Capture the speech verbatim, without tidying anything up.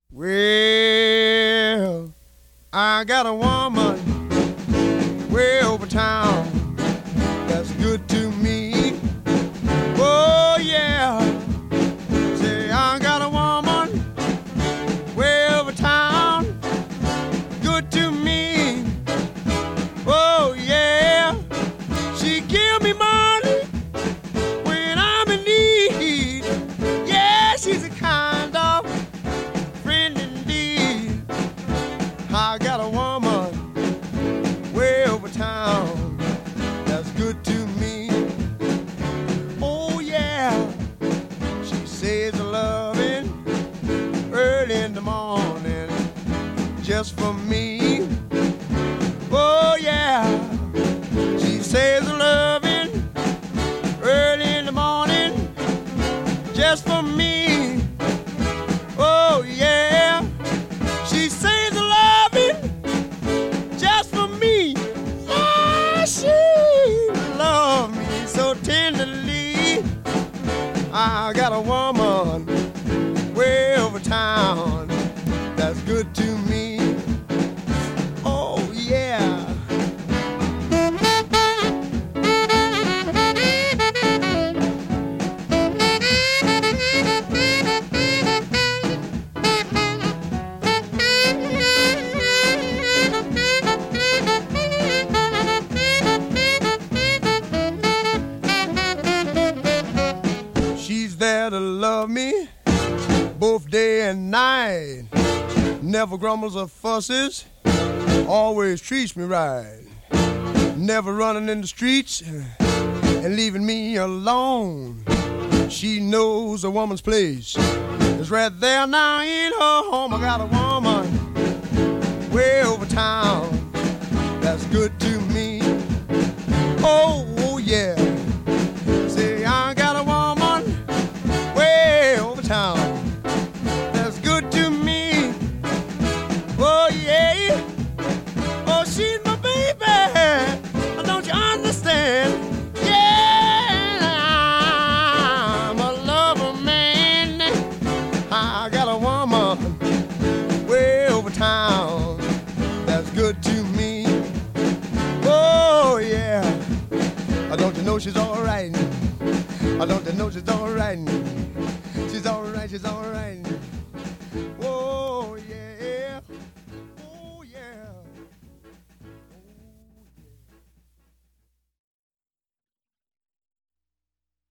Well, I got a woman way over town that's good to me. Oh, yeah. Say, I got a woman way over town, good to me. Oh, yeah. She give me money when I'm in need. Yeah, she's a kind of friend indeed. I got a woman way over town that's good to me. Oh, yeah. She says a loving early in the morning just for me. Oh, yeah. She says a loving early in the morning just for me. Oh, yeah. She says a loving just for me. Yeah, she loves me so tenderly. I got a woman way over town that's good to me. Oh, yeah. She's there to love me both day and night. Never grumbles or fusses, always treats me right. Never running in the streets and leaving me alone. She knows a woman's place is right there now in her home. I got a woman way over town that's good to me. Oh, oh yeah. Say, I got a woman way over town that's good to me. Oh, yeah. Oh, she's my baby. Don't you understand? Yeah, I'm a lover man. I got a woman way over town that's good to me. Oh, yeah. Don't you know she's all right? Don't you know she's all right? She's all right, she's all right. Oh, yeah.